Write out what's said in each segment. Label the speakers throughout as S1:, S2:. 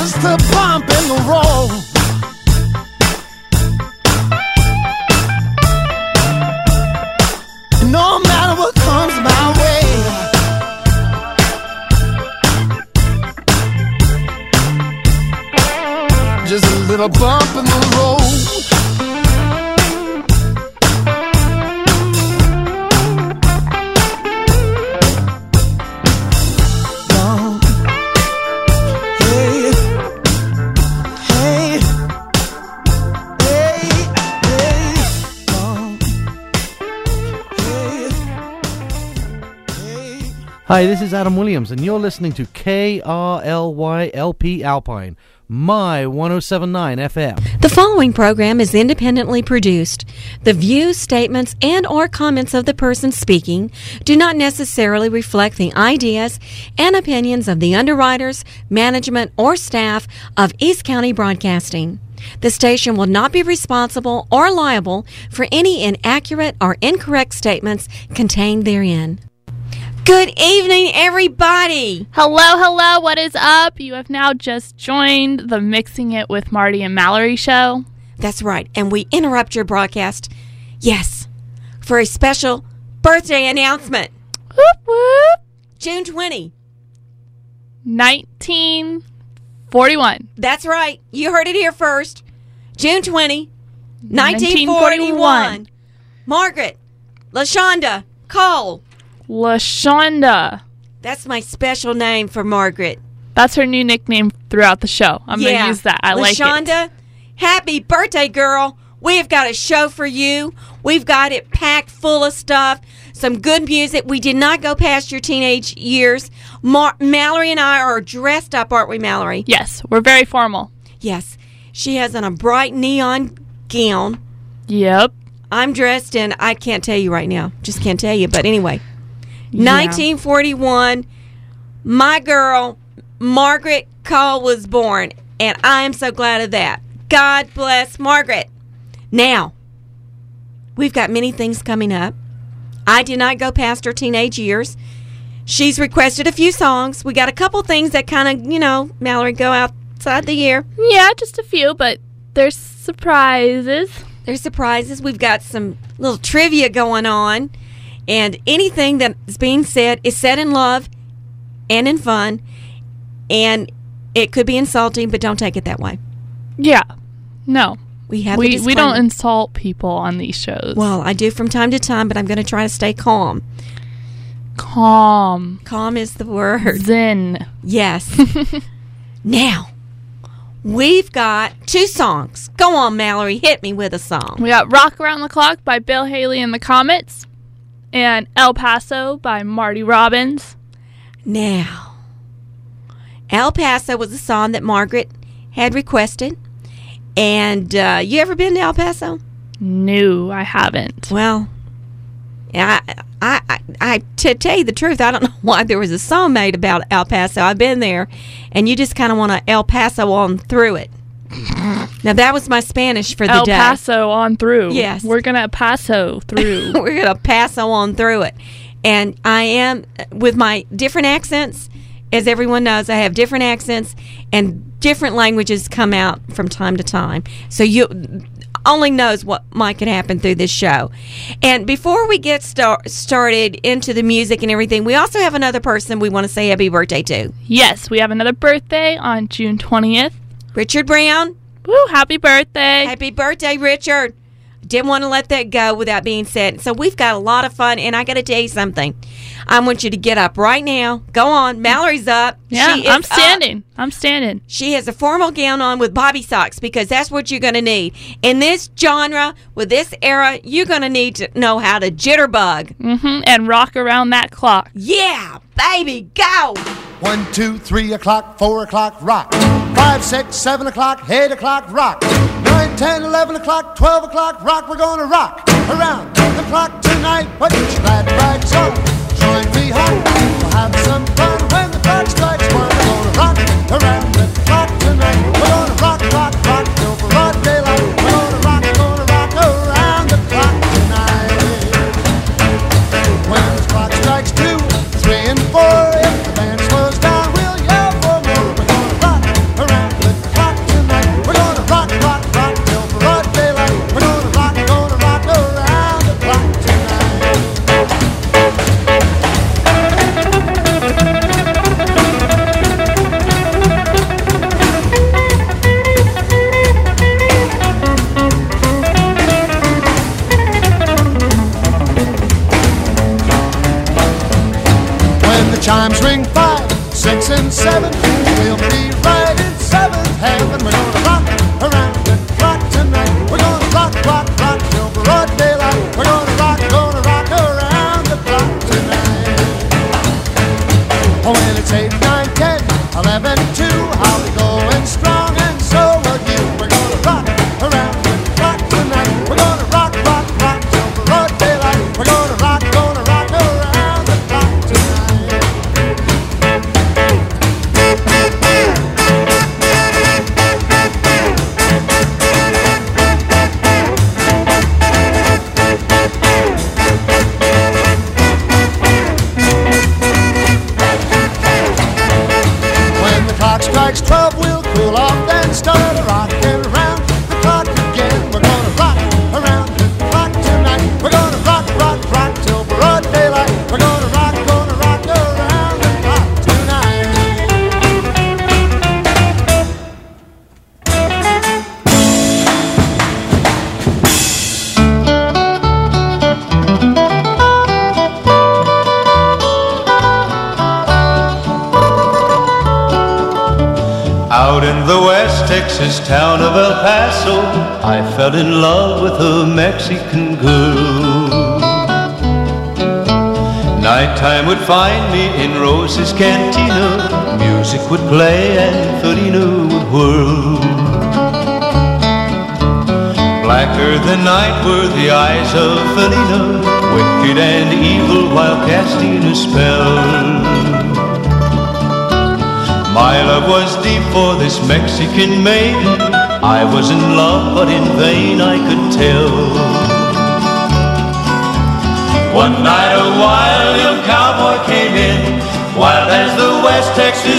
S1: just a bump in the road. No matter what comes my way, just a little bump in the road.
S2: Hi, this is Adam Williams, and you're listening to KRLYLP Alpine, my 107.9 FM.
S3: The following program is independently produced. The views, statements, and or comments of the person speaking do not necessarily reflect the ideas and opinions of the underwriters, management, or staff of East County Broadcasting. The station will not be responsible or liable for any inaccurate or incorrect statements contained therein. Good evening, everybody.
S4: Hello, what is up? You have now just joined the Mixing It with Marty and Mallory show.
S3: That's right, and we interrupt your broadcast, yes, for a special birthday announcement.
S4: Whoop, whoop.
S3: June 20.
S4: 1941.
S3: That's right, you heard it here first. June 20, 1941. Margaret LaShonda Cole.
S4: LaShonda.
S3: That's my special name for Margaret.
S4: That's her new nickname throughout the show. I'm going to use that. I like it.
S3: LaShonda, happy birthday, girl. We've got a show for you. We've got it packed full of stuff. Some good music. We did not go past your teenage years. Mallory and I are dressed up, aren't we, Mallory?
S4: Yes, we're very formal.
S3: Yes. She has on a bright neon gown.
S4: Yep.
S3: I'm dressed in, I can't tell you right now. Just can't tell you. But anyway.
S4: Yeah.
S3: 1941, my girl, Margaret Cole, was born, and I am so glad of that. God bless Margaret. Now, we've got many things coming up. I did not go past her teenage years. She's requested a few songs. We got a couple things that kind of, Mallory, go outside the year.
S4: Yeah, just a few, but there's surprises.
S3: There's surprises. We've got some little trivia going on. And anything that is being said is said in love and in fun. And it could be insulting, but don't take it that way.
S4: Yeah. No.
S3: We
S4: don't insult people on these shows.
S3: Well, I do from time to time, but I'm going to try to stay calm.
S4: Calm.
S3: Calm is the word.
S4: Zen.
S3: Yes. Now, we've got 2 songs. Go on, Mallory. Hit me with a song.
S4: We got Rock Around the Clock by Bill Haley and the Comets. And El Paso by Marty Robbins.
S3: Now, El Paso was a song that Margaret had requested. And you ever been to El Paso?
S4: No, I haven't.
S3: Well, I to tell you the truth, I don't know why there was a song made about El Paso. I've been there, and you just kind of want to El Paso on through it. Now, that was my Spanish for the day.
S4: El Paso on through.
S3: Yes.
S4: We're going to paso through.
S3: We're going to paso on through it. And I am, with my different accents, as everyone knows, I have different accents, and different languages come out from time to time. So you only knows what might could happen through this show. And before we get started into the music and everything, we also have another person we want to say happy birthday to.
S4: Yes, we have another birthday on June 20th.
S3: Richard Brown.
S4: Woo, happy birthday.
S3: Happy birthday, Richard. Didn't want to let that go without being said. So we've got a lot of fun, and I got to tell you something. I want you to get up right now. Go on. Mallory's up.
S4: Yeah, I'm standing. I'm standing.
S3: She has a formal gown on with bobby socks because that's what you're going to need. In this genre, with this era, you're going to need to know how to jitterbug.
S4: Mm-hmm, and rock around that clock.
S3: Yeah, baby, go.
S1: 1, 2, 3 o'clock, 4 o'clock, rock. 5, 6, 7 o'clock, 8 o'clock, rock. 9, 10, 11 o'clock, 12 o'clock, rock. We're gonna rock around the clock tonight. Put your glad rags on, join me home. We'll have some fun when the clock strikes 1. We're gonna rock around the clock tonight. We're gonna rock, rock, rock till broad daylight. We're gonna rock around the clock tonight. When the clock strikes 2, 3, and 4, if the band slows down, we'll yell for more. We're gonna rock around we'll cool off, then start rocking around the clock again. We're gonna rock around the clock tonight. We're gonna rock, rock, rock till broad daylight. We're gonna rock around the clock tonight.
S5: Out in the West Texas town of El Paso, I fell in love with a Mexican girl. Nighttime would find me in Rose's Cantina. Music would play and Felina would whirl. Blacker than night were the eyes of Felina, wicked and evil while casting a spell. My love was deep for this Mexican maiden. I was in love, but in vain I could tell. One night a wild young cowboy came in, wild as the West Texas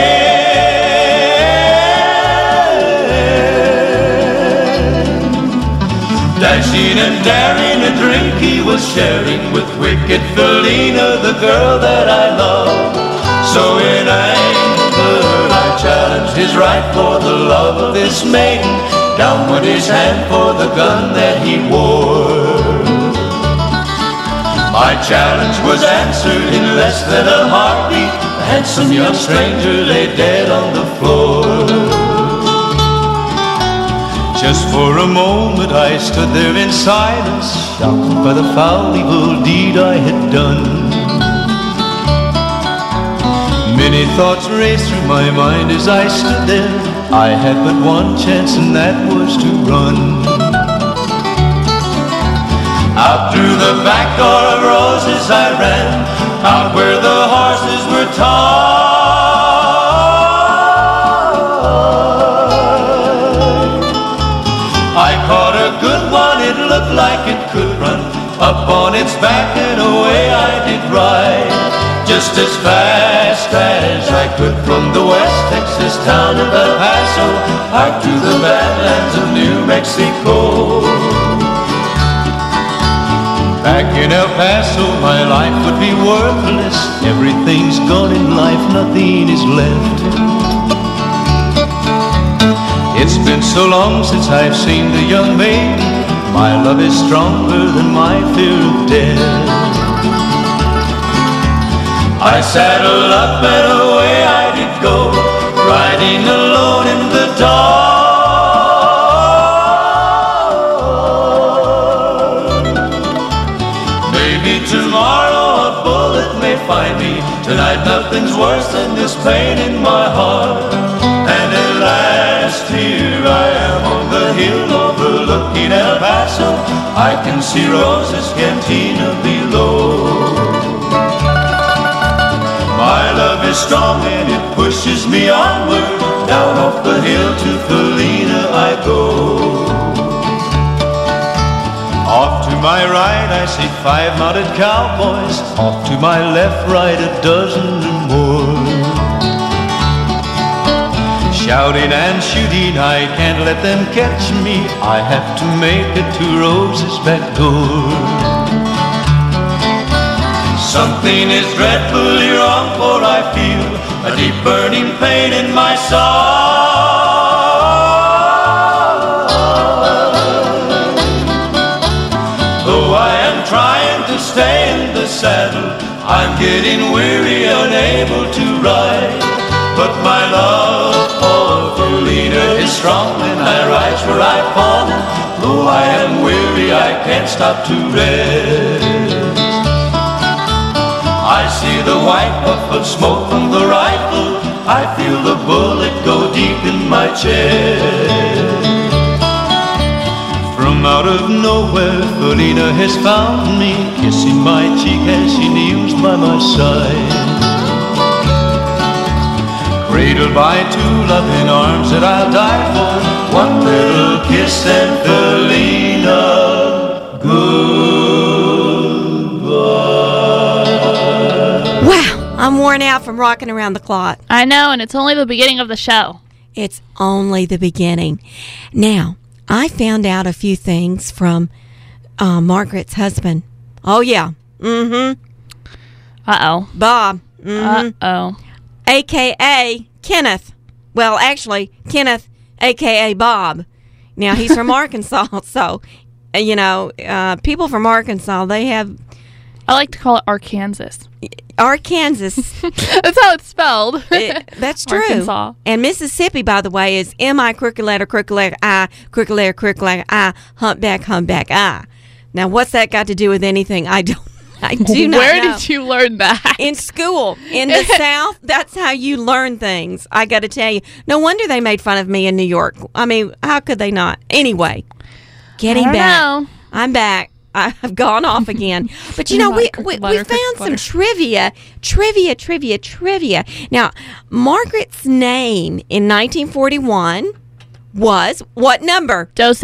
S5: wind. Dashing and daring, a drink he was sharing with wicked Felina, the girl that I love. So in anger I challenged his right for the love of this maiden. Down went his hand for the gun that he wore. My challenge was answered in less than a heartbeat. The handsome young stranger lay dead on the floor. Just for a moment I stood there in silence, shocked by the foul evil deed I had done. Many thoughts raced through my mind as I stood there. I had but one chance, and that was to run. Out through the back door of Roses I ran, out where the horses were tied. I caught a good one, it looked like it could run. Up on its back and away I did ride, just as fast as I could from the West Texas town of El Paso out to the badlands of New Mexico. Back in El Paso my life would be worthless. Everything's gone in life, nothing is left. It's been so long since I've seen the young maiden. My love is stronger than my fear of death. I saddled up and away I did go, riding alone in the dark. Maybe tomorrow a bullet may find me. Tonight nothing's worse than this pain in my heart. And at last here I am on the hill overlooking El Paso. I can see Rose's Cantina below. My love is strong and it pushes me onward. Down off the hill to Felina I go. Off to my right I see 5 mounted cowboys. Off to my left, right, a dozen or more. Shouting and shooting, I can't let them catch me. I have to make it to Rose's back door. Something is dreadfully wrong, for I feel a deep burning pain in my side. Though I am trying to stay in the saddle, I'm getting weary, unable to ride. But my love for Felina is strong, and I rise where I've fallen. Though I am weary, I can't stop to rest. I see the white puff of smoke from the rifle. I feel the bullet go deep in my chest. From out of nowhere, Felina has found me, kissing my cheek as she kneels by my side. Cradled by 2 loving arms that I'll die for. One little kiss and Felina, goodbye.
S3: Wow, I'm worn out from rocking around the clock.
S4: I know, and it's only the beginning of the show.
S3: It's only the beginning. Now, I found out a few things from Margaret's husband. Oh, yeah. Mm-hmm.
S4: Uh-oh.
S3: Bob. Mm-hmm.
S4: Uh-oh.
S3: A.K.A. Kenneth. Well, actually, Kenneth, A.K.A. Bob. Now, he's from Arkansas, so, people from Arkansas, they have...
S4: I like to call it Arkansas.
S3: Arkansas.
S4: That's how it's spelled.
S3: That's true.
S4: Arkansas.
S3: And Mississippi, by the way, is M-I, crooked letter, I, crooked letter, I, humpback, I. Now, what's that got to do with anything? I do not know.
S4: Where did you learn that?
S3: In school. In the South, that's how you learn things. I got to tell you. No wonder they made fun of me in New York. I mean, how could they not? Anyway, getting back. I'm back. I've gone off again. But, we found some trivia. Now, Margaret's name in 1941 was what number?
S4: Dose.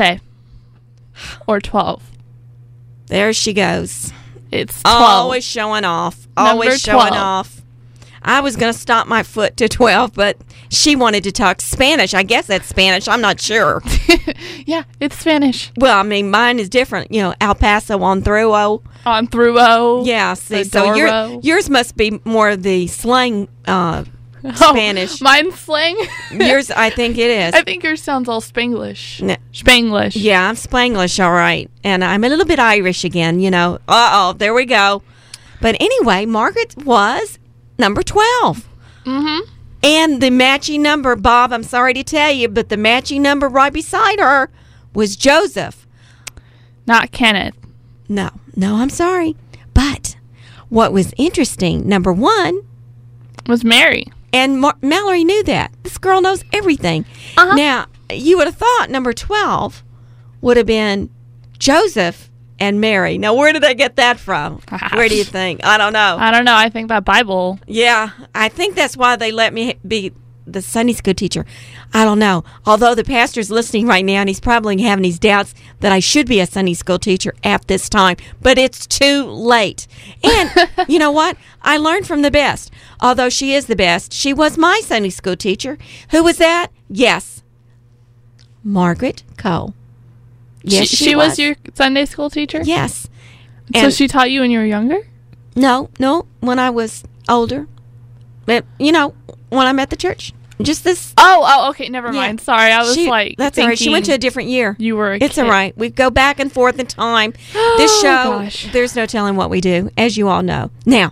S4: Or 12.
S3: There she goes.
S4: It's 12.
S3: Always showing off. Always showing off. I was going to stop my foot to 12, but she wanted to talk Spanish. I guess that's Spanish. I'm not sure.
S4: Yeah, it's Spanish.
S3: Well, I mean, mine is different. El Paso on through.
S4: On through.
S3: Yeah, see, so yours must be more of the slang Spanish.
S4: Mine's slang?
S3: Yours, I think it is.
S4: I think yours sounds all Spanglish.
S3: No.
S4: Spanglish.
S3: Yeah, I'm Spanglish, all right. And I'm a little bit Irish again, Uh-oh, there we go. But anyway, Margaret was number 12.
S4: Mm-hmm.
S3: And the matching number, Bob, I'm sorry to tell you, but the matching number right beside her was Joseph.
S4: Not Kenneth.
S3: No, I'm sorry. But what was interesting, number 1
S4: was Mary.
S3: And Mallory knew that. This girl knows everything.
S4: Uh-huh.
S3: Now, you would have thought number 12 would have been Joseph and Mary. Now, where did they get that from? Where do you think? I don't know.
S4: I think that Bible.
S3: Yeah, I think that's why they let me be the Sunday school teacher. I don't know. Although the pastor's listening right now, and he's probably having his doubts that I should be a Sunday school teacher at this time. But it's too late. And you know what? I learned from the best. Although she is the best, she was my Sunday school teacher. Who was that? Yes. Margaret Cole. Yes,
S4: she was your Sunday school teacher?
S3: Yes.
S4: So she taught you when you were younger?
S3: No, when I was older. But, when I'm at the church. Just this.
S4: Oh, okay, never mind. Sorry, I was
S3: that's all right. She went to a different year.
S4: You were a
S3: It's
S4: kid.
S3: all right. We go back and forth in time. This show, there's no telling what we do, as you all know. Now,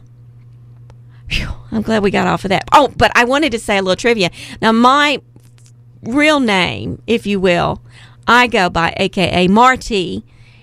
S3: I'm glad we got off of that. Oh, but I wanted to say a little trivia. Now, my real name, if you will, I go by A.K.A. Marty,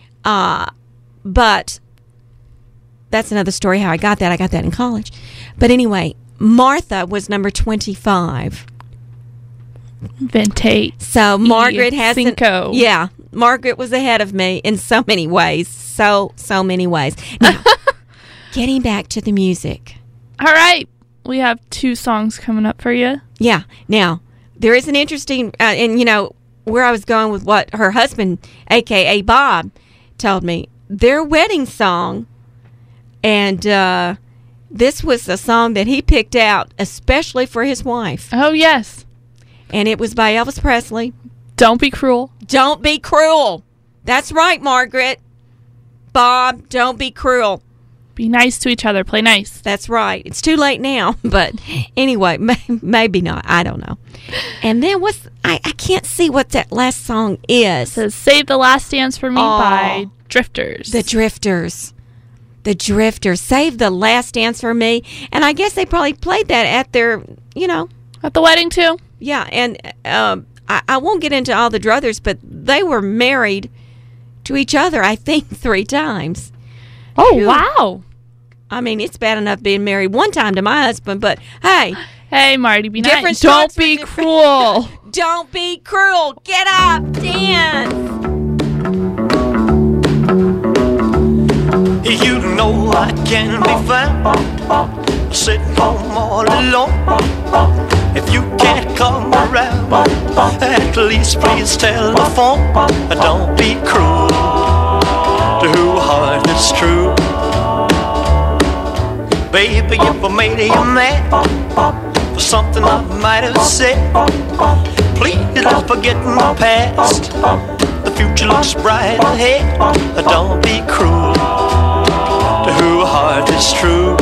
S3: but that's another story how I got that. I got that in college. But anyway, Martha was number 25.
S4: Vintate.
S3: So Margaret has
S4: Cinco.
S3: Yeah, Margaret was ahead of me in so many ways. So many ways. Now, getting back to the music.
S4: All right. We have 2 songs coming up for you.
S3: Yeah. Now, there is an interesting, where I was going with what her husband, A.K.A. Bob, told me. Their wedding song, and this was a song that he picked out especially for his wife.
S4: Oh, yes.
S3: And it was by Elvis Presley.
S4: Don't Be Cruel.
S3: Don't be cruel. That's right, Margaret. Bob, don't be cruel.
S4: Be nice to each other. Play nice.
S3: That's right. It's too late now, but anyway, maybe not. I don't know. And then I can't see what that last song is.
S4: It says Save the Last Dance for Me by Drifters.
S3: The Drifters. Save the Last Dance for Me. And I guess they probably played that at their,
S4: At the wedding, too.
S3: Yeah, and I won't get into all the druthers, but they were married to each other, I think, 3 times.
S4: Oh, wow.
S3: I mean, it's bad enough being married one time to my husband, but hey.
S4: Hey, Marty, be nice.
S3: Don't
S4: be cruel.
S3: Don't be cruel. Get up. Dance.
S6: You know I can be found sitting home all alone. If you can't come around, at least please tell the phone. Don't be cruel to who heart is true. Baby, if I made you mad for something I might have said, forgetting the past. The future looks bright ahead. Don't be cruel to whose heart is true.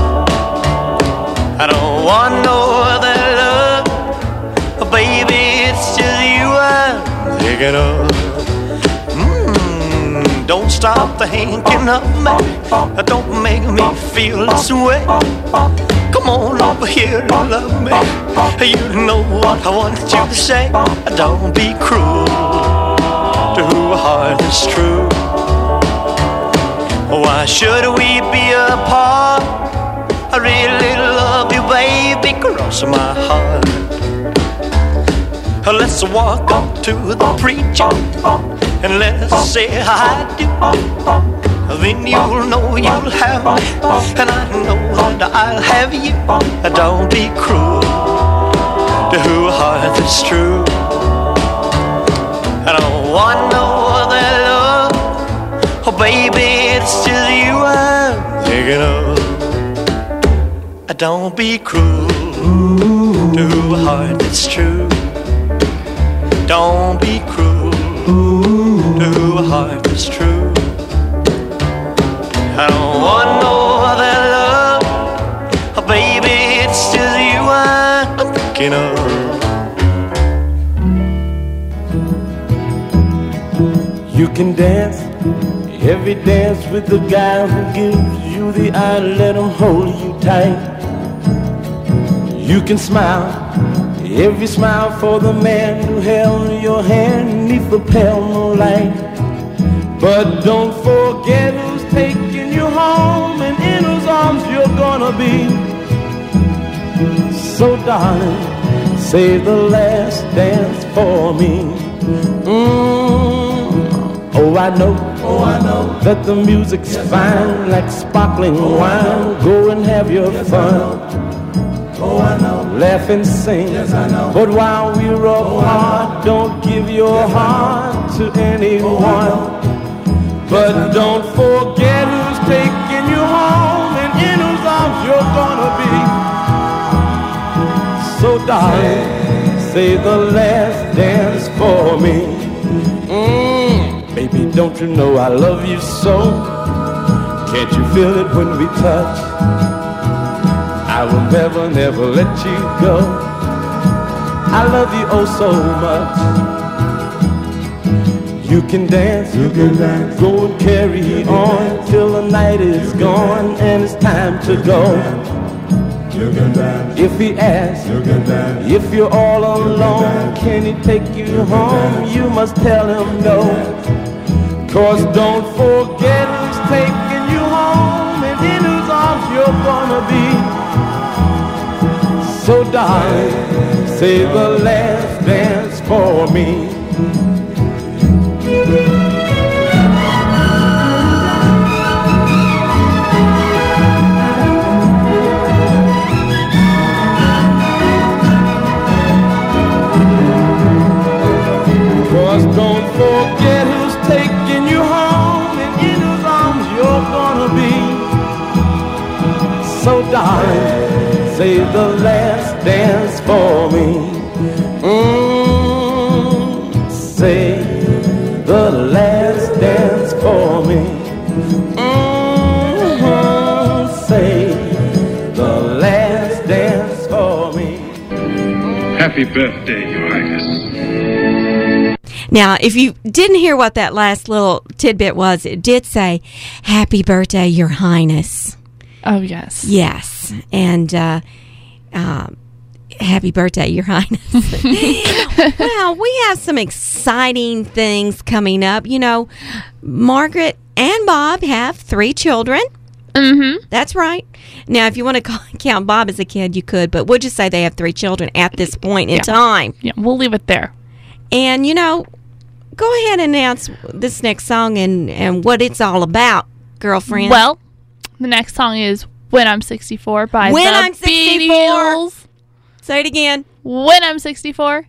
S6: I don't want no other love, baby, it's just you I'm thinking of. Don't stop thinking of me. Don't make me feel this way. Come on over here and love me. You know what I want you to say. Don't be cruel to whose heart is true. Why should we be apart? I really love you, baby, cross my heart. Let's walk up to the preacher and let's say I do. Then you'll know you'll have me, and I know that I'll have you. Don't be cruel to whose heart is true. I don't want no other love, oh baby, it's just you I'm thinking of. Don't be cruel to whose heart is true. Don't be cruel to whose heart is true. I don't want no other love, oh baby, it's just you I'm thinking of.
S7: You can dance every dance with the guy who gives you the eye, let him hold you tight. You can smile every smile for the man who held your hand neath the pale moonlight. But don't forget who's taking you home and in whose arms you're gonna be. So darling, save the last dance for me. Oh, I know that the music's fine, like sparkling wine. Go and have your fun. Laugh and sing, yes, I know. But while we're apart, don't give your heart to anyone. But don't forget who's taking you home and in whose arms you're gonna be. So darling, say the last dance for me. Baby, don't you know I love you so? Can't you feel it when we touch? I will never, never let you go. I love you oh so much. You can dance, go and carry on till the night is gone and it's time to go. If he asks, if you're all alone, can he take you home? You must tell him no. 'Cause don't forget who's taking you home and in whose arms you're gonna be. So darling, say the last dance for me. Don't forget who's taking you home and in whose arms you're gonna be. So darling, say the last dance for me. Say the last dance for me. Say the last dance for me.
S8: Happy birthday, Your Highness.
S3: Now, if you didn't hear what that last little tidbit was, it did say, "Happy birthday, Your Highness."
S4: Oh, yes.
S3: Yes. And happy birthday, Your Highness. Well, we have some exciting things coming up. You know, Margaret and Bob have 3 children.
S4: Mm-hmm.
S3: That's right. Now, if you want to count Bob as a kid, you could, but we'll just say they have 3 children at this point in time.
S4: Yeah, we'll leave it there.
S3: And, you know, go ahead and announce this next song and what it's all about, girlfriend.
S4: Well, the next song is When I'm 64 by
S3: When
S4: the
S3: I'm 64.
S4: Beatles.
S3: Say it again.
S4: When I'm 64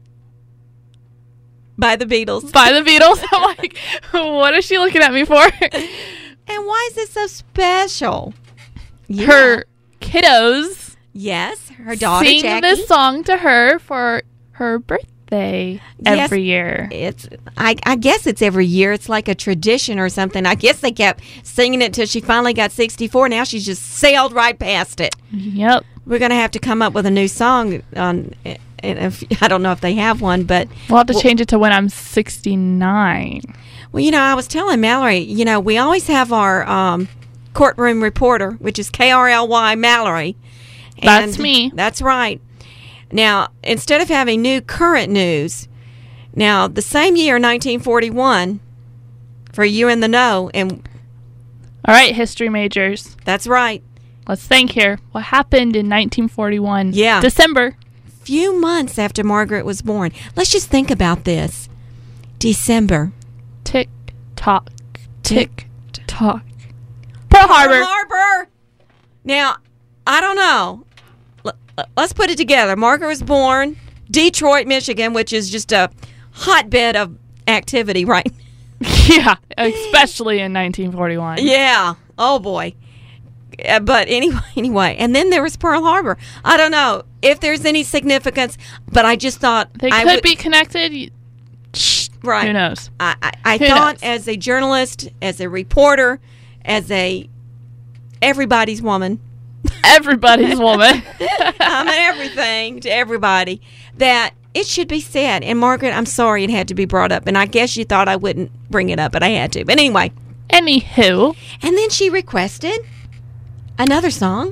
S3: by the Beatles.
S4: By the Beatles. I'm like, what is she looking at me for?
S3: And why is it so special?
S4: Her kiddos.
S3: Yes, her daughter
S4: sing
S3: Jackie.
S4: this song to her for her birthday. birthday every year?
S3: I guess it's every year. It's like a tradition or something. I guess they kept singing it till she finally got 64. Now she's just sailed right past it.
S4: Yep.
S3: We're going to have to come up with a new song on. I don't know if they have one, but
S4: we'll have to change it to when I'm 69.
S3: Well, I was telling Mallory, we always have our courtroom reporter, which is KRLY Mallory.
S4: That's me.
S3: That's right. Now, instead of having new current news, now the same year, 1941, for you in the know, and
S4: all right, history majors.
S3: That's right.
S4: Let's think here. What happened in 1941?
S3: Yeah.
S4: December.
S3: Few months after Margaret was born. Let's just think about this. December.
S4: Tick tock. Tick tock. Pearl
S3: Harbor. Now, I don't know. Let's put it together. Margaret was born Detroit, Michigan, which is just a hotbed of activity, right?
S4: Yeah, especially in 1941.
S3: Yeah. Oh boy. But anyway, and then there was Pearl Harbor. I don't know if there's any significance, but I just thought
S4: they could be connected.
S3: Right.
S4: Who knows?
S3: I thought as a journalist, as a reporter, as a everybody's woman.
S4: Everybody's woman.
S3: I'm an everything to everybody. That it should be said. And Margaret, I'm sorry it had to be brought up. And I guess you thought I wouldn't bring it up, but I had to. But anyway.
S4: Anywho.
S3: And then she requested another song.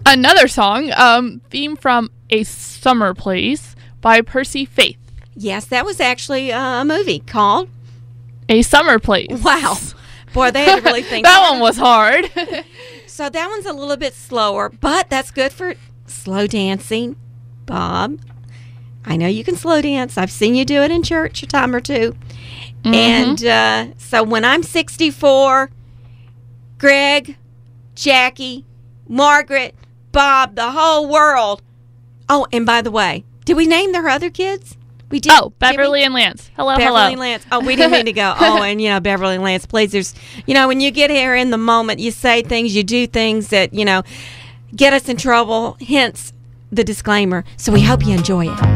S4: Theme from A Summer Place by Percy Faith.
S3: Yes, that was actually a movie called
S4: A Summer Place.
S3: Wow. Boy, they had to really think.
S4: That one was hard.
S3: So that one's a little bit slower, but that's good for slow dancing. Bob, I know you can slow dance. I've seen you do it in church a time or two. Mm-hmm. And so when I'm 64, Greg, Jackie, Margaret, Bob, the whole world. Oh, and by the way, did we name their other kids? We did.
S4: Oh, Beverly and Lance. Hello.
S3: Beverly and Lance. Oh, we didn't mean to go. Oh, and Beverly and Lance, please. There's, when you get here in the moment, you say things, you do things that, get us in trouble. Hence the disclaimer. So we hope you enjoy it.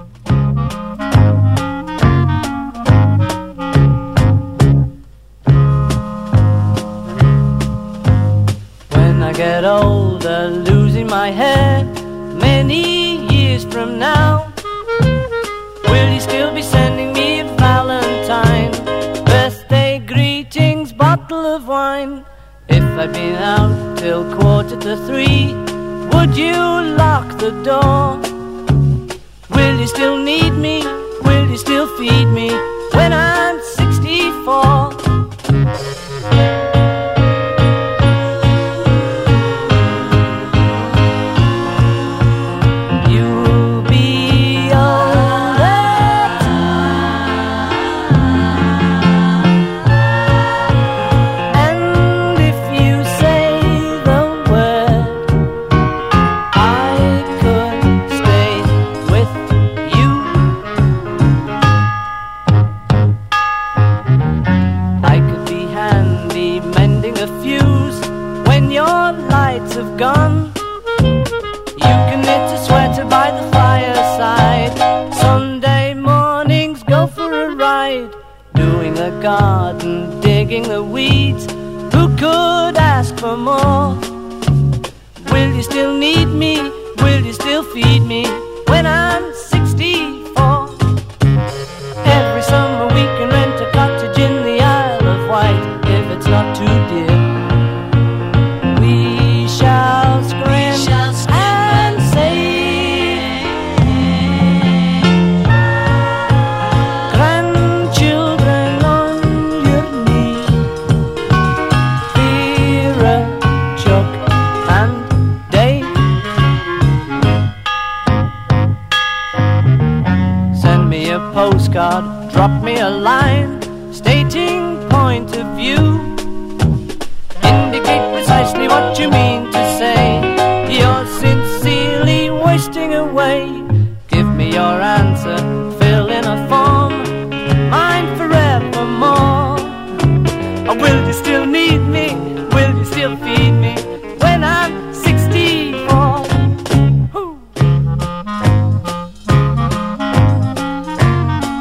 S9: When I get older, losing my hair, many years from now, will you still be sending me a Valentine? Birthday greetings, bottle of wine. If I'd been out till 2:45, would you lock the door? Will you still need me? Will you still feed me when I'm 64? Gone. You can knit a sweater by the fireside. Sunday mornings go for a ride. Doing the garden, digging the weeds. Who could ask for more? Will you still need me? Will you still feed me when I'm 64? Every summer we can rent a cottage in the Isle of Wight if it's not too dear. Shall scream and say, grandchildren on your knee, Vera, Chuck and Dave. Send me a postcard, drop me a line, stating point of view. Indicate precisely what you mean to say. You're sincerely wasting away. Give me your answer, fill in a form, mine forevermore. Or will you still need me? Will you still feed me when I'm 64?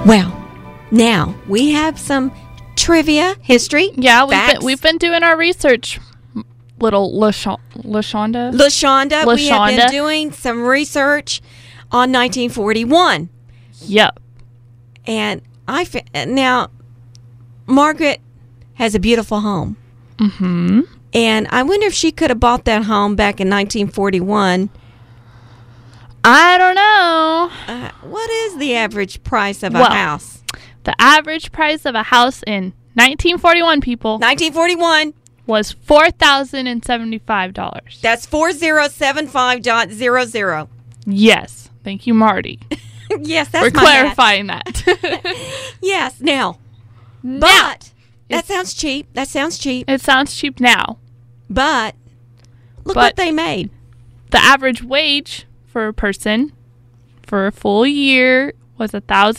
S3: Well, now we have some trivia, history.
S4: Yeah, we've
S3: facts.
S4: been doing our research. Little LaShonda.
S3: LaShonda. We have been doing some research on 1941.
S4: Yep.
S3: And now Margaret has a beautiful home.
S4: Mm-hmm.
S3: And I wonder if she could have bought that home back in 1941.
S4: I don't know.
S3: What is the average price of a house?
S4: The average price of a house in 1941, people.
S3: 1941.
S4: Was $4,075.
S3: That's 4075.00.
S4: Yes. Thank you, Marty.
S3: Yes, that's
S4: We're
S3: my
S4: clarifying that.
S3: Yes, now. But that sounds cheap. That sounds cheap.
S4: It sounds cheap now.
S3: But look what they made.
S4: The average wage for a person for a full year was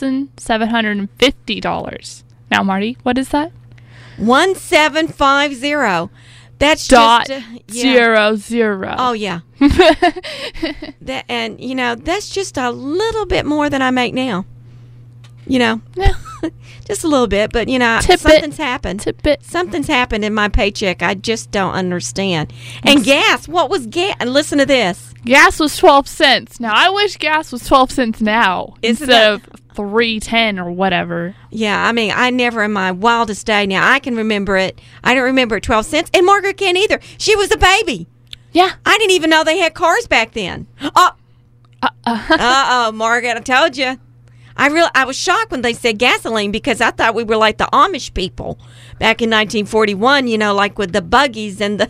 S4: $1,750. Now, Marty, what is that?
S3: 1750. That's
S4: dot
S3: just
S4: 00.
S3: Oh yeah. And that's just a little bit more than I make now.
S4: Yeah.
S3: Just a little bit, but something's happened. Something's happened in my paycheck. I just don't understand. And gas, what was gas? And listen to this.
S4: Gas was 12 cents. Now I wish gas was 12 cents now instead of $3.10 or whatever.
S3: Yeah, I mean, I never in my wildest day. Now I can remember it. I don't remember it 12 cents, and Margaret can't either. She was a baby.
S4: Yeah,
S3: I didn't even know they had cars back then. Margaret, I told you. I was shocked when they said gasoline because I thought we were like the Amish people back in 1941. Like with the buggies and the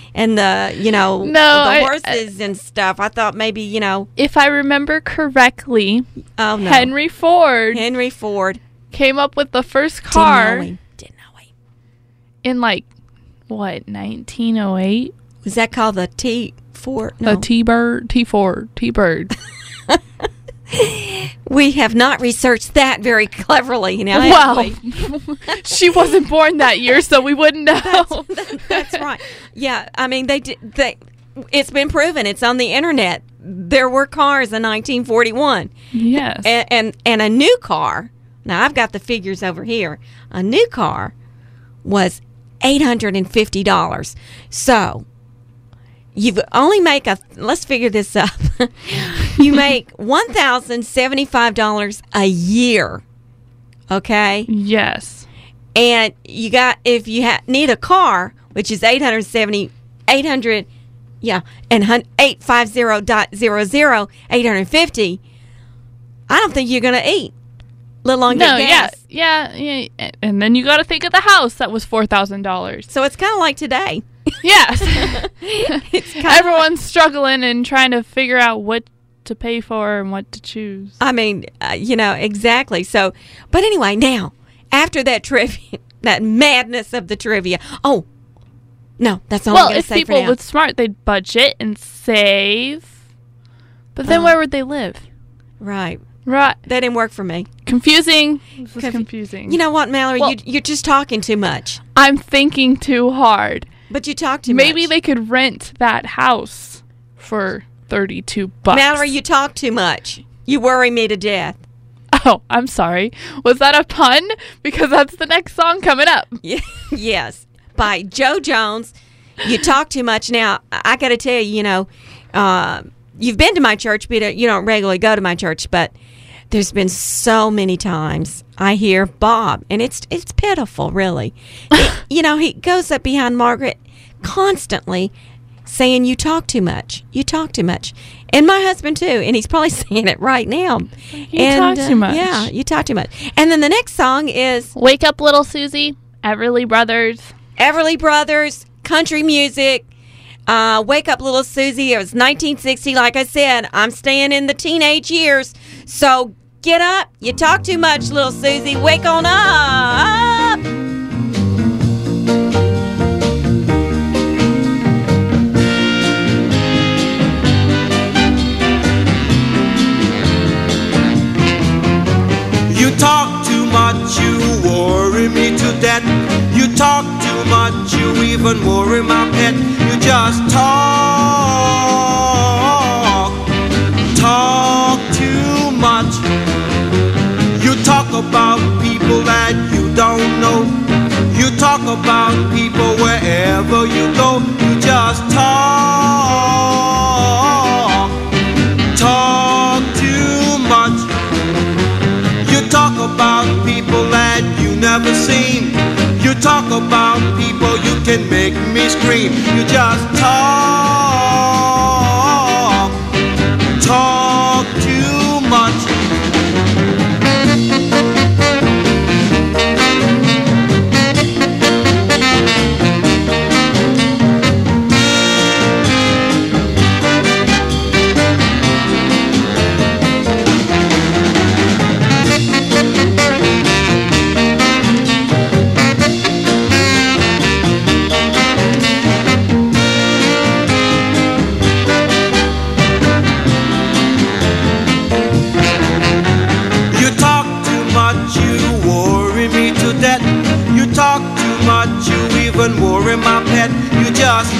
S3: horses and stuff. I thought maybe
S4: if I remember correctly,
S3: no.
S4: Henry Ford came up with the first car.
S3: Didn't know him.
S4: In 1908?
S3: Was that called the T-Ford?
S4: No. The T-Bird.
S3: We have not researched that very cleverly.
S4: She wasn't born that year, so we wouldn't know.
S3: That's right. Yeah, I mean, it's been proven. It's on the internet. There were cars in 1941.
S4: Yes.
S3: And a new car, now I've got the figures over here, a new car was $850. So you only make let's figure this up. You make $1,075 a year. Okay?
S4: Yes.
S3: And if you need a car, which is 850.00, 850, I don't think you're going to eat. Let alone get gas.
S4: Yeah. And then you got to think of the house that was $4,000.
S3: So it's kind of like today.
S4: Yes. Everyone's struggling and trying to figure out what to pay for and what to choose.
S3: I mean, exactly. So, but anyway, now, after that trivia, that madness of the trivia. Oh, no, that's all I'm going to say for now.
S4: Well, if people were smart, they'd budget and save. But then where would they live?
S3: Right.
S4: Right.
S3: That didn't work for me.
S4: Confusing. This is confusing.
S3: You know what, Mallory? You're just talking too much.
S4: I'm thinking too hard.
S3: But you talk too much.
S4: Maybe they could rent that house for $32.
S3: Mallory, you talk too much. You worry me to death.
S4: Oh, I'm sorry. Was that a pun? Because that's the next song coming up.
S3: Yes. By Joe Jones. You talk too much. Now, I got to tell you, you've been to my church, but you don't regularly go to my church, but there's been so many times I hear Bob, and it's pitiful, really. He goes up behind Margaret constantly saying, you talk too much. You talk too much. And my husband, too, and he's probably saying it right now.
S4: You talk too much.
S3: Yeah, you talk too much. And then the next song is
S4: Wake Up Little Susie, Everly Brothers.
S3: Everly Brothers, country music. Wake Up Little Susie. It was 1960. Like I said, I'm staying in the teenage years. So get up. You talk too much, little Susie. Wake on up.
S6: You talk too much, you worry me to death. You talk too much, you even worry my pet. You just talk too much. You talk about
S10: about people wherever you go. You just talk too much. You talk about people that you never seen. You talk about people, you can make me scream. You just talk too much. Worry my pet, you just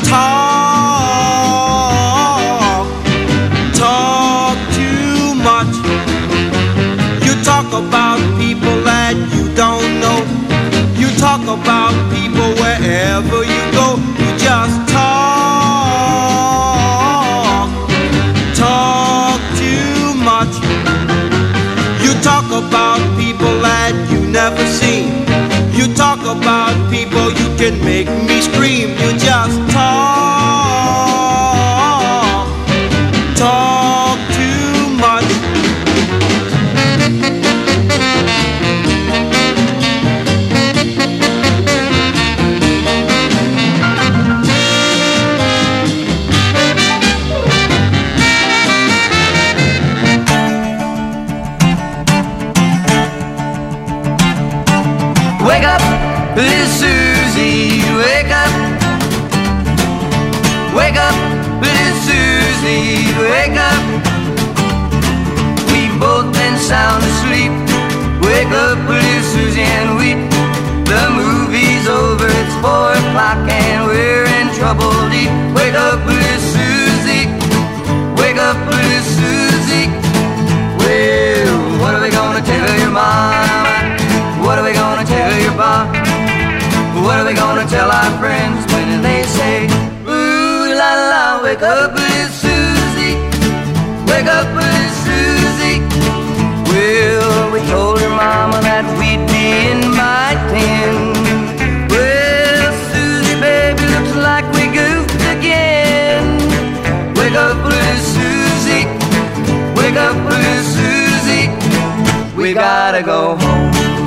S10: talk too much. You talk about people that you don't know. You talk about people wherever you go. You just talk too much. You talk about people that you never seen. You talk about people, you can make me scream. You just talk too much.
S6: Wake up, little Susie, wake up. Wake up, little Susie, wake up. We've both been sound asleep. Wake up, little Susie, and weep. The movie's over, it's 4 o'clock and we're in trouble deep. Wake up, little Susie, wake up, little Susie. Well, what are we gonna tell your mama? What are we gonna tell your pop? What are we gonna tell our friends when they say, ooh la la, wake up little Susie, wake up little Susie. Well, we told her mama that we'd be in by 10. Well, Susie baby, looks like we goofed again. Wake up little Susie, wake up little Susie. We gotta go home.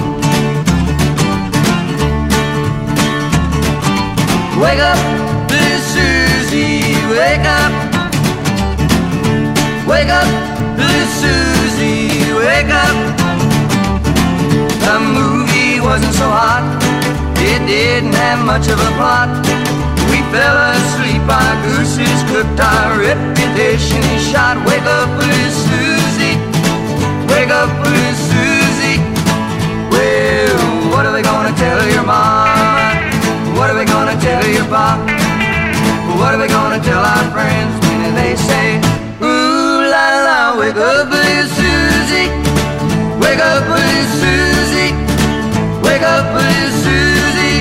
S6: Wake up, little Susie, wake up. Wake up, little Susie, wake up. The movie wasn't so hot, it didn't have much of a plot. We fell asleep, our gooses cooked, our reputation is shot. Wake up, little Susie, wake up, little Susie. Well, what are we gonna tell your mama? What are we gonna tell your pop? What are we gonna tell our friends when they say, ooh la la, wake up little Susie, wake up little Susie, wake up little Susie.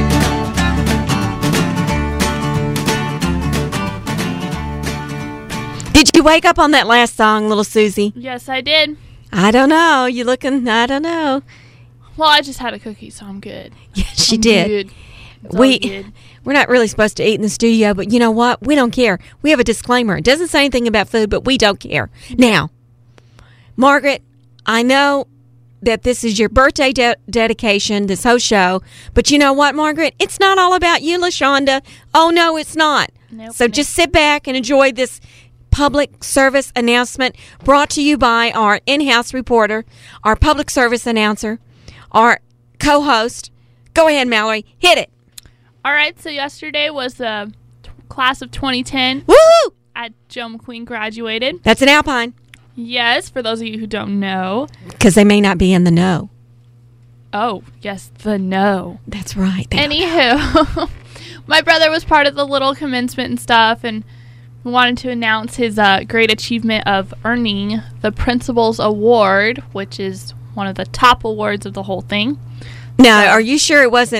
S3: Did you wake up on that last song, little Susie?
S4: Yes, I did.
S3: I don't know. You looking? I don't know.
S4: Well, I just had a cookie, so I'm good.
S3: Yes, she did.
S4: Good.
S3: We're not really supposed to eat in the studio, but you know what? We don't care. We have a disclaimer. It doesn't say anything about food, but we don't care. Now, Margaret, I know that this is your birthday dedication, this whole show, but you know what, Margaret? It's not all about you, LaShonda. Oh, no, it's not. So just sit back and enjoy this public service announcement brought to you by our in-house reporter, our public service announcer, our co-host. Go ahead, Mallory. Hit it.
S4: All right, so yesterday was the class of 2010.
S3: Woo!
S4: At Joe McQueen graduated.
S3: That's an Alpine.
S4: Yes, for those of you who don't know.
S3: Because they may not be in the know.
S4: Oh, yes, the know.
S3: That's right.
S4: Anywho, my brother was part of the little commencement and stuff, and wanted to announce his great achievement of earning the Principal's Award, which is one of the top awards of the whole thing.
S3: Now, are you sure it wasn't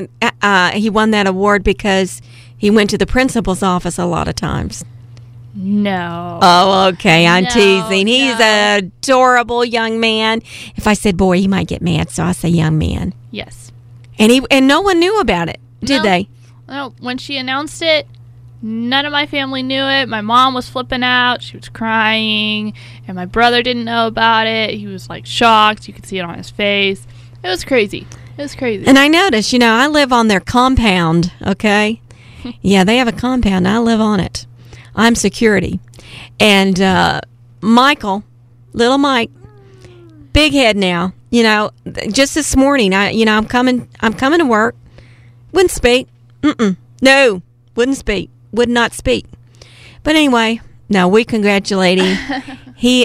S3: he won that award because he went to the principal's office a lot of times?
S4: No.
S3: Oh, okay. I'm teasing. He's an adorable young man. If I said boy, he might get mad, so I say young man.
S4: Yes.
S3: And no one knew about it, did they?
S4: No. When she announced it, none of my family knew it. My mom was flipping out. She was crying. And my brother didn't know about it. He was, like, shocked. You could see it on his face. It was crazy.
S3: And I noticed, I live on their compound, okay? Yeah, they have a compound. I live on it. I'm security. And Michael, little Mike, big head now. Just this morning, I'm coming to work. Wouldn't speak. No, wouldn't speak. Would not speak. But anyway, no, we congratulate him.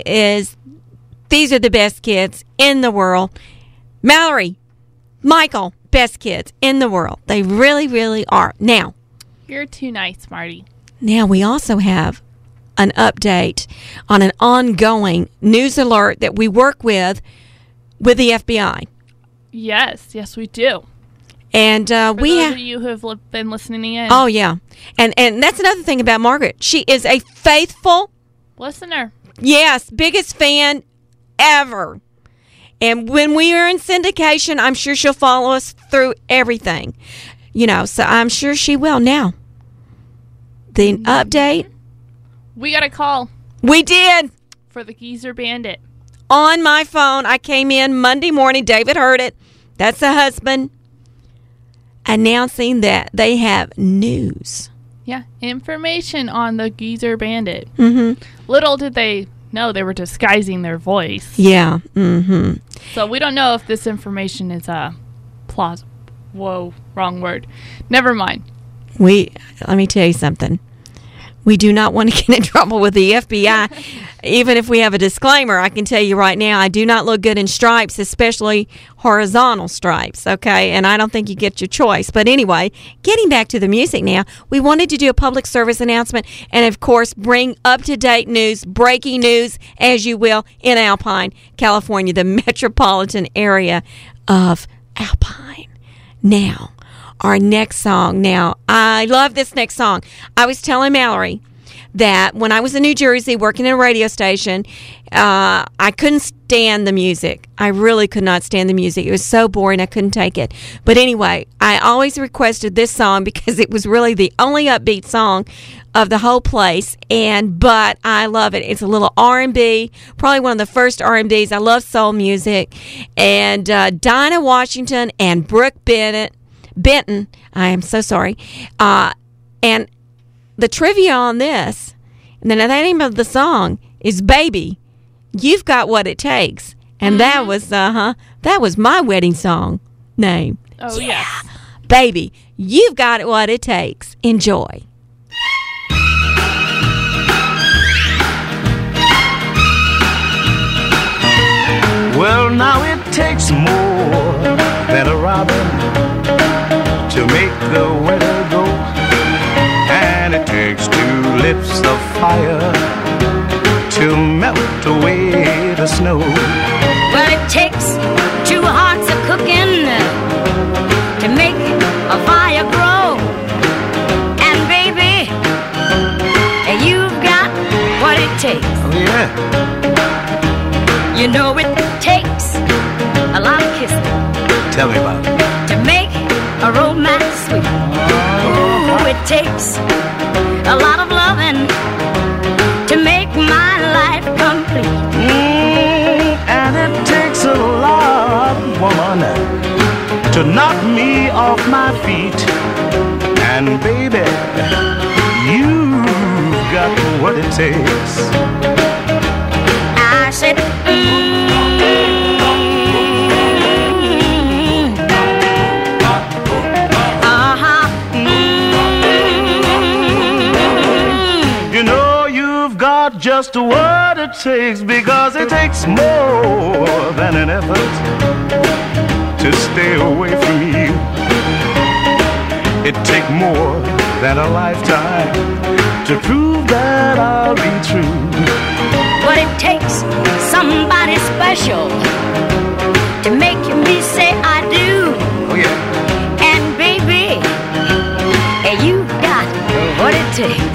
S3: These are the best kids in the world. Mallory, Michael, best kids in the world. They really, really are. Now,
S4: you're too nice, Marty.
S3: Now, we also have an update on an ongoing news alert that we work with the FBI.
S4: Yes, we do.
S3: And
S4: For those of you who have been listening in.
S3: Oh, yeah. And that's another thing about Margaret. She is a faithful
S4: listener.
S3: Yes, biggest fan ever. And when we are in syndication, I'm sure she'll follow us through everything. So I'm sure she will. Now, the update.
S4: We got a call.
S3: We did.
S4: For the Geezer Bandit.
S3: On my phone. I came in Monday morning. David heard it. That's the husband. Announcing that they have news.
S4: Yeah, information on the Geezer Bandit.
S3: Mm-hmm.
S4: Little did they know they were disguising their voice.
S3: Yeah. Mm-hmm.
S4: So we don't know if this information is plausible. Whoa, wrong word. Never mind.
S3: Let me tell you something. We do not want to get in trouble with the FBI. Even if we have a disclaimer, I can tell you right now, I do not look good in stripes, especially horizontal stripes, okay? And I don't think you get your choice. But anyway, getting back to the music now, we wanted to do a public service announcement and, of course, bring up-to-date news, breaking news, as you will, in Alpine, California, the metropolitan area of Alpine. Now, our next song. Now, I love this next song. I was telling Mallory that when I was in New Jersey working in a radio station, I couldn't stand the music. I really could not stand the music. It was so boring, I couldn't take it. But anyway, I always requested this song because it was really the only upbeat song of the whole place. But I love it. It's a little R&B, probably one of the first R&Bs. I love soul music. And Dinah Washington and Brooke Benton, I am so sorry. And the trivia on this, and then the name of the song is Baby, You've Got What It Takes. And that was my wedding song name.
S4: Oh, yeah.
S3: Baby, You've Got What It Takes. Enjoy.
S10: Well, now it takes more than a robin to make the weather go, and it takes two lips of fire to melt away the snow.
S11: Well, it takes two hearts of cooking to make a fire grow, and baby, you've got what it takes.
S10: Oh, yeah.
S11: You know it takes a lot of kissing.
S10: Tell me about it.
S11: To make a romance sweet. Ooh, it takes a lot of loving to make my life complete.
S10: And it takes a lot, woman, to knock me off my feet. And baby, you've got what it takes.
S11: I said,
S10: You know you've got just what it takes, because it takes more than an effort to stay away from you. It takes more than a lifetime to prove that I'll be true.
S11: but it takes somebody special to make me say I do.
S10: Oh, yeah.
S11: And baby, takes.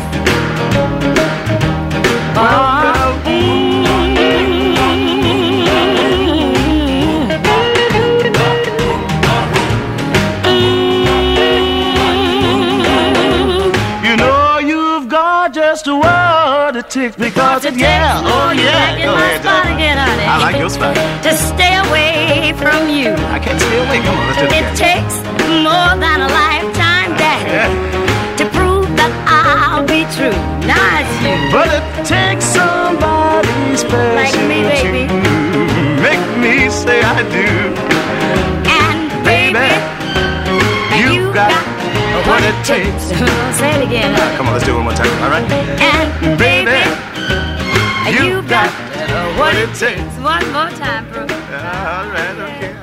S10: You know you've got just what it takes because it, yeah, oh yeah.
S11: Go ahead, again, honey.
S10: I like your spot.
S11: To stay away from you.
S10: I can't stay away. Come on, let's do it
S11: It
S10: again.
S11: takes more than a lifetime, Daddy, to prove that I'll be true. Now it's you.
S10: But it takes somebody special
S11: Like me, baby.
S10: to make me say I do.
S11: And baby,
S10: you got what it takes.
S11: Say it again.
S10: Come on, let's do it one more time, all right?
S11: And baby,
S10: you got what it takes.
S11: One more time, bro.
S10: All right, okay.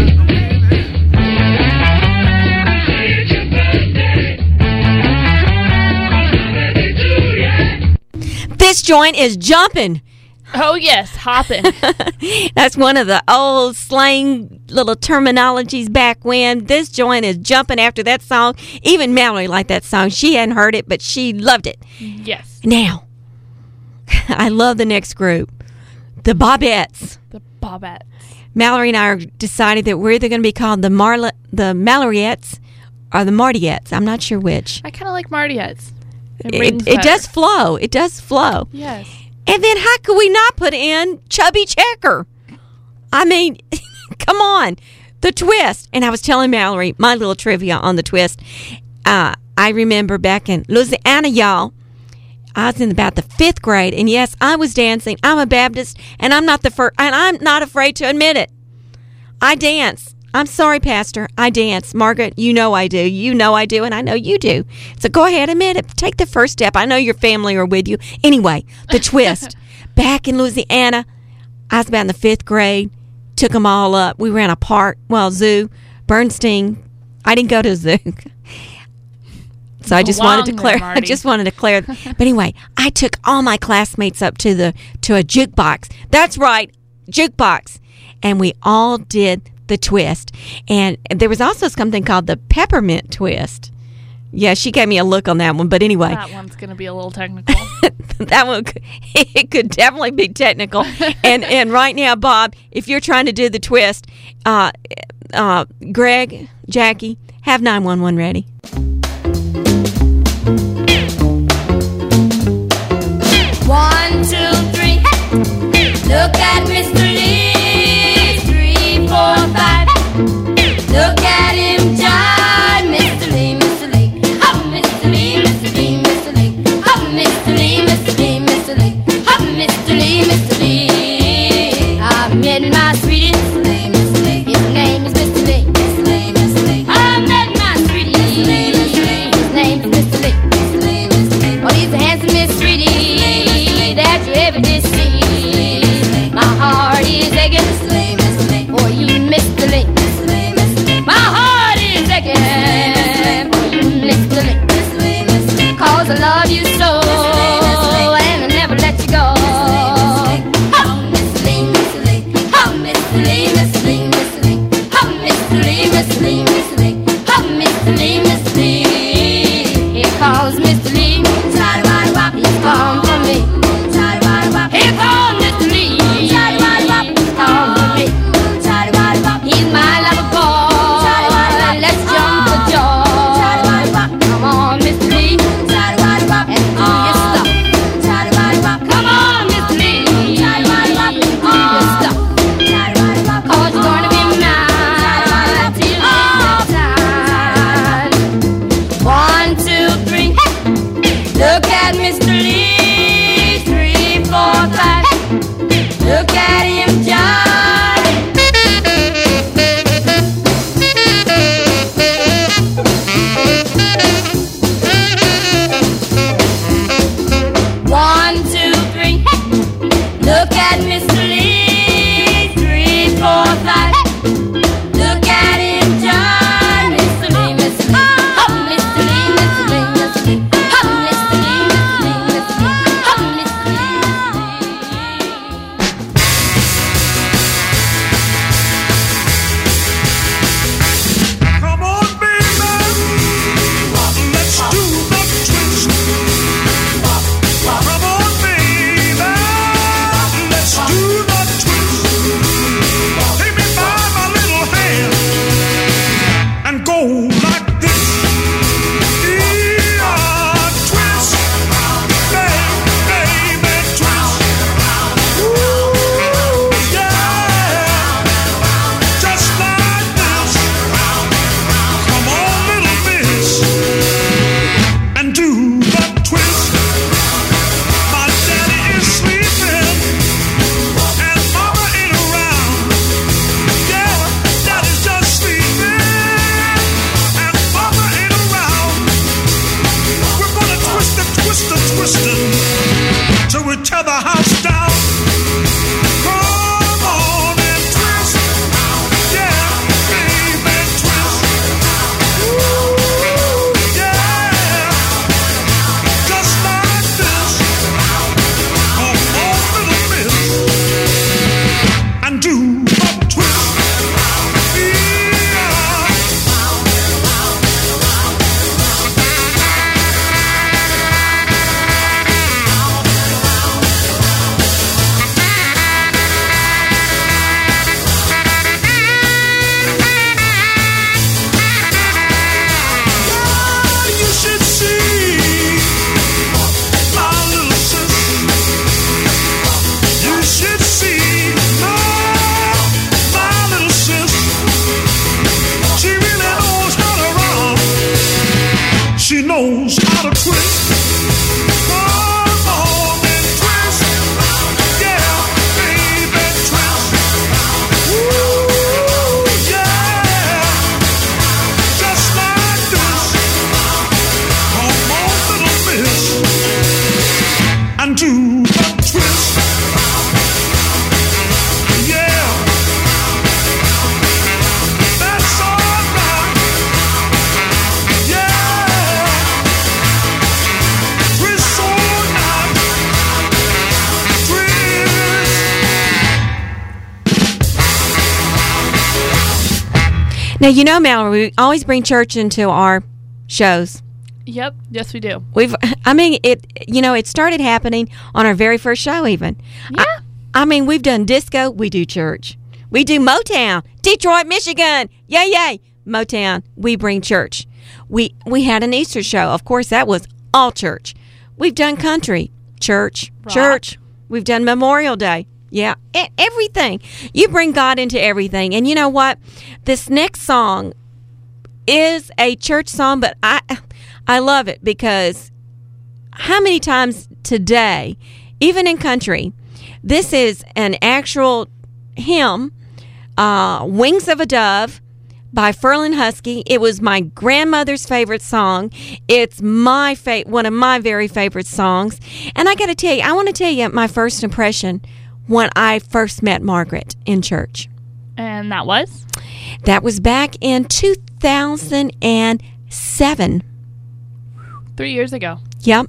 S3: This joint is jumping.
S4: Oh, yes, hopping.
S3: That's one of the old slang little terminologies back when. This joint is jumping after that song. Even Mallory liked that song. She hadn't heard it, but she loved it.
S4: Yes.
S3: Now, I love the next group, the Bobettes.
S4: The Bobettes.
S3: Mallory and I are decided that we're either going to be called the Mallorettes or the Martyettes. I'm not sure which.
S4: I kind of like Martyettes.
S3: It does flow. It does flow.
S4: Yes.
S3: And then how could we not put in Chubby Checker? I mean, come on. The twist. And I was telling Mallory my little trivia on the twist. I remember back in Louisiana, y'all, I was in about the 5th grade, and yes, I was dancing. I'm a Baptist, and I'm not afraid to admit it. I dance. I'm sorry, Pastor. I dance. Margaret, you know I do. You know I do, and I know you do. So go ahead, admit it. Take the first step. I know your family are with you. Anyway, the twist. Back in Louisiana, I was about in the 5th grade. Took them all up. We were in a park, zoo, Bernstein. I didn't go to a zoo. So I just wanted to declare. I just wanted to declare. But anyway, I took all my classmates up to a jukebox. That's right, jukebox, and we all did the twist. And there was also something called the peppermint twist. Yeah, she gave me a look on that one. But anyway,
S4: that one's going to be a little technical.
S3: That one, it could definitely be technical. and right now, Bob, if you're trying to do the twist, Greg, Jackie, have 911 ready.
S11: 1, 2, 3. Look at Mr. Lee. 3, 4, 5. Look at him, John. Mr. Lee, Mr. Lee. Oh, Mr. Lee, Mr. Lee, Mr. Lee. Oh, Mr. Lee, Mr. Lee, Mr. Lee. Oh, Mr. Lee, Mr. Lee. I met my sweetie, Mr. Lee, Mr. Lee. His name is Mr. Lee, Mr. Lee, Mr. Lee. I met my sweetie, Mr. Lee, Mr. Lee. His name is Mr. Lee, Mr. Lee, Mr. Lee. Oh, he's the handsomest sweetie that you ever did see. My heart is aching for you, Mr. Lee. My heart is aching for you, Mr. Lee. 'Cause I love you so and I never let you go. Oh, Mr. Lee, Mr. Lee. Oh, Mr. Lee, Mr. Lee, Mr. Lee. Oh, Mr. Lee, Mr. Lee, Mr. Lee. Oh, Mr. Lee, Mr. Lee. Here calls Mr. Lee. He's come for me. He
S3: Now, you know, Mallory, we always bring church into our shows.
S4: Yep. Yes, we do.
S3: It started happening on our very first show even.
S4: Yeah.
S3: We've done disco, we do church. We do Motown, Detroit, Michigan. Yay, yay. Motown, we bring church. We had an Easter show. Of course, that was all church. We've done country, church,
S4: Rock.
S3: church. We've done Memorial Day. Yeah, everything. You bring God into everything. And you know what? This next song is a church song, but I love it because how many times today, even in country, this is an actual hymn, Wings of a Dove by Ferlin Husky. It was my grandmother's favorite song. It's one of my very favorite songs. And I want to tell you my first impression when I first met Margaret in church.
S4: And that was?
S3: That was back in 2007.
S4: 3 years ago.
S3: Yep.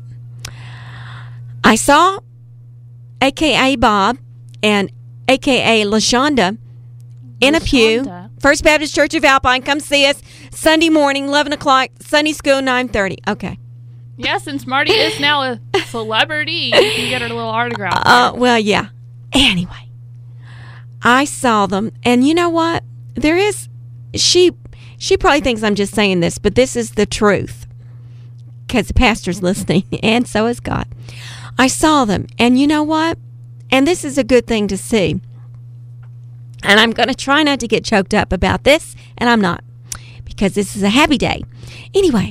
S3: I saw a.k.a. Bob and a.k.a. LaShonda in a pew. First Baptist Church of Alpine. Come see us Sunday morning, 11 o'clock. Sunday school, 9:30. Okay.
S4: Yeah, since Marty is now a celebrity, you can get her little autograph.
S3: Well, yeah. Anyway, I saw them, and you know what? She probably thinks I'm just saying this, but this is the truth. Because the pastor's listening, and so is God. I saw them, and you know what? And this is a good thing to see. And I'm going to try not to get choked up about this, and I'm not, because this is a happy day. Anyway,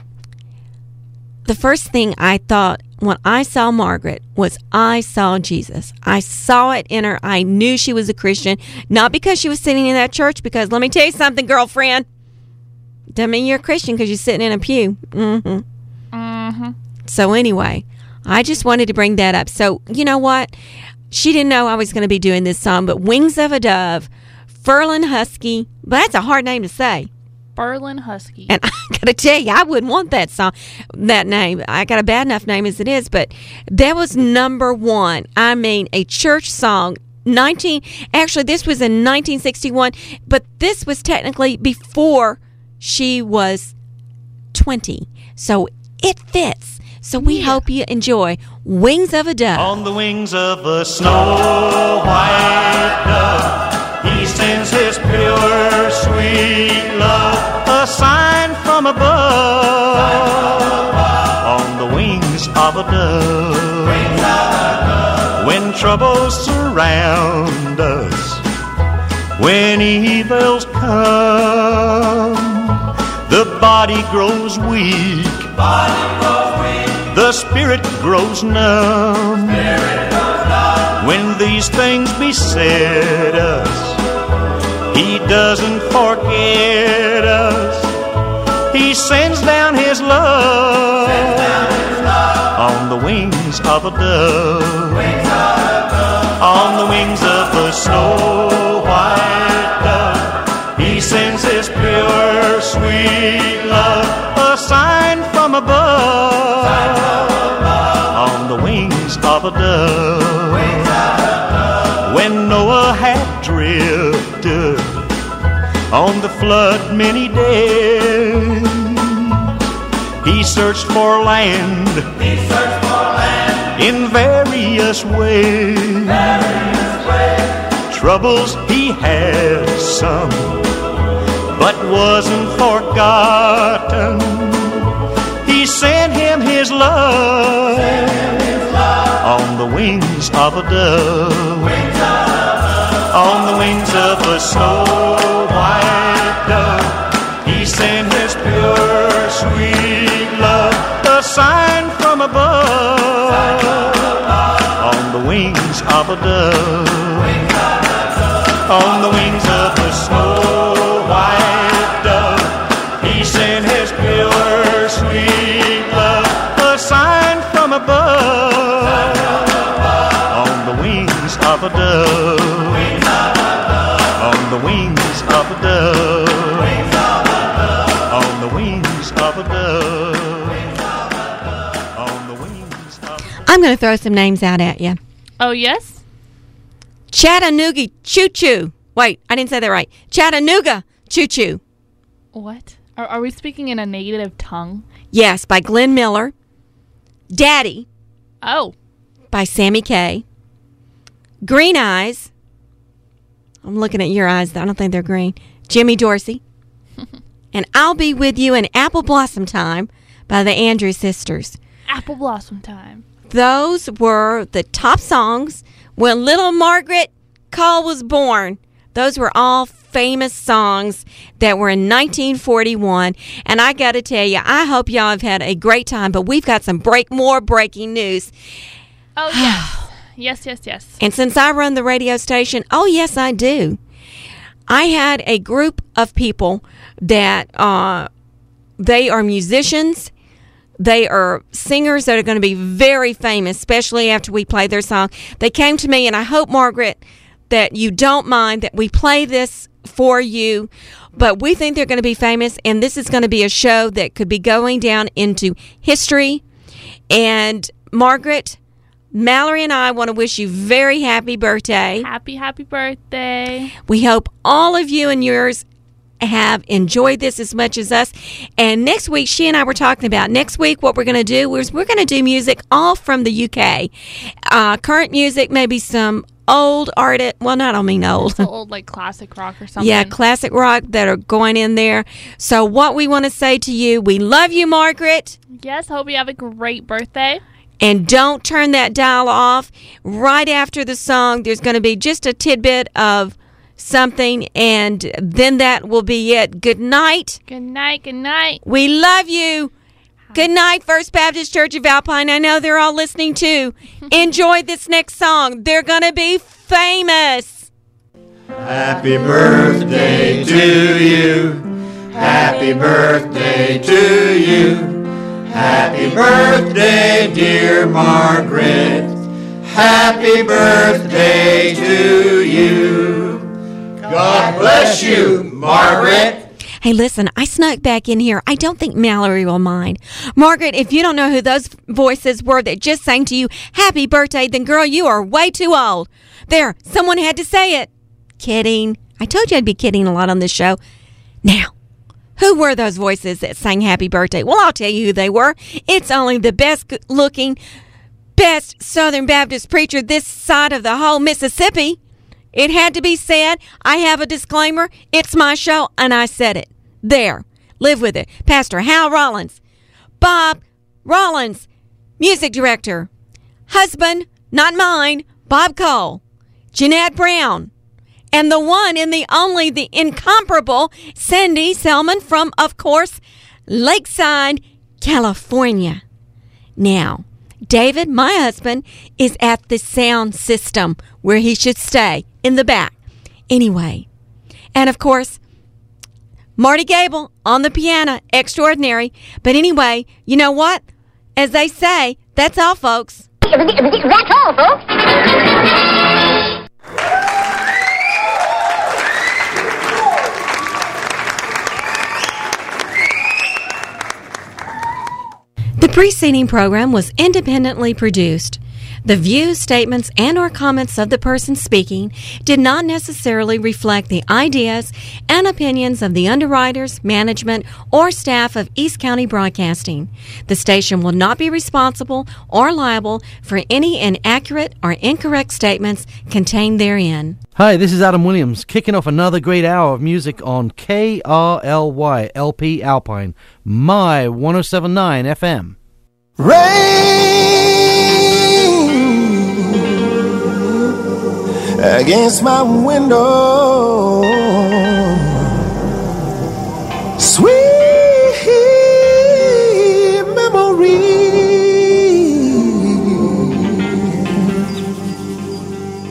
S3: the first thing I thought when I saw Margaret was I saw Jesus. I saw it in her. I knew she was a Christian, not because she was sitting in that church, because let me tell you something, girlfriend. Doesn't mean you're a Christian because you're sitting in a pew. Mm-hmm.
S4: Mm-hmm.
S3: So anyway, I just wanted to bring that up. So you know what? She didn't know I was going to be doing this song, but Wings of a Dove, Ferlin Husky. But that's a hard name to say.
S4: Ferlin Husky.
S3: And I got to tell you, I wouldn't want that name. I got a bad enough name as it is, but that was number one. I mean, a church song. Actually, this was in 1961, but this was technically before she was 20. So it fits. So we hope you enjoy Wings of a Dove.
S6: On the wings of a snow white dove, he sends his pure, sweet love, a sign from above. On the wings of a dove, when troubles surround us, when evils come, the body grows weak. The spirit grows numb. When these things beset us, he doesn't forget us. He sends down his love, on the wings of a dove. On the wings of a snow white dove, he sends his pure, sweet love, a sign from above. On the wings of a dove. When Noah had drifted on the flood many days, he searched for land. In various ways. Troubles he had some, but wasn't forgotten. He sent him his love, on the wings of a dove. On the wings of a snow white dove, he sent his pure, sweet love, a sign from above. On the wings of a dove. On the wings of a snow white dove, he sent his pure, sweet love, a sign from above. On the wings of a dove. On the wings of a dove. On the wings of a dove. On the wings of a dove.
S3: I'm going to throw some names out at you.
S4: Oh, yes?
S3: Chattanooga Choo Choo. Wait, I didn't say that right. Chattanooga Choo Choo.
S4: What? Are we speaking in a native tongue?
S3: Yes, by Glenn Miller. Daddy.
S4: Oh.
S3: By Sammy Kaye. Green Eyes. I'm looking at your eyes. I don't think they're green. Jimmy Dorsey. And I'll Be With You in Apple Blossom Time by the Andrews Sisters.
S4: Apple Blossom Time.
S3: Those were the top songs when little Margaret Cole was born. Those were all famous songs that were in 1941. And I got to tell you, I hope y'all have had a great time, but we've got some more breaking news.
S4: Oh, yes. yes.
S3: And since I run the radio station, oh, yes, I do. I had a group of people that they are musicians. They are singers that are going to be very famous, especially after we play their song. They came to me, and I hope, Margaret, that you don't mind that we play this for you. But we think they're going to be famous, and this is going to be a show that could be going down into history. And, Margaret, Mallory and I want to wish you very happy birthday.
S4: Happy birthday.
S3: We hope all of you and yours have enjoyed this as much as us. And next week, she and I were talking about next week what we're going to do is we're going to do music all from the UK. Current music, maybe some old artist. Well, I don't mean old.
S4: Old, like classic rock or something.
S3: Yeah, classic rock that are going in there. So what we want to say to you, we love you, Margaret.
S4: Yes, hope you have a great birthday.
S3: And don't turn that dial off. Right after the song, there's going to be just a tidbit of something, and then that will be it. Good night.
S4: Good night.
S3: We love you. Good night, First Baptist Church of Alpine. I know they're all listening too. Enjoy this next song. They're going to be famous.
S5: Happy birthday to you. Happy birthday to you. Happy birthday, dear Margaret. Happy birthday to you. God bless you, Margaret.
S3: Hey, listen, I snuck back in here. I don't think Mallory will mind. Margaret, if you don't know who those voices were that just sang to you happy birthday, then, girl, you are way too old. There, someone had to say it. Kidding. I told you I'd be kidding a lot on this show. Now, who were those voices that sang happy birthday? Well, I'll tell you who they were. It's only the best-looking, best Southern Baptist preacher this side of the whole Mississippi. It had to be said. I have a disclaimer. It's my show, and I said it. There. Live with it. Pastor Hal Rollins. Bob Rollins, music director. Husband, not mine, Bob Cole. Jeanette Brown. And the one and the only, the incomparable Cindy Selman from, of course, Lakeside, California. Now, David, my husband, is at the sound system where he should stay, in the back. Anyway, and of course, Marty Gable on the piano, extraordinary. But anyway, you know what? As they say, that's all, folks.
S11: That's all, folks.
S3: The preceding program was independently produced. The views, statements, and or comments of the person speaking did not necessarily reflect the ideas and opinions of the underwriters, management, or staff of East County Broadcasting. The station will not be responsible or liable for any inaccurate or incorrect statements contained therein.
S2: Hi, this is Adam Williams, kicking off another great hour of music on KRLY LP Alpine, my 107.9 FM.
S12: Rain against my window,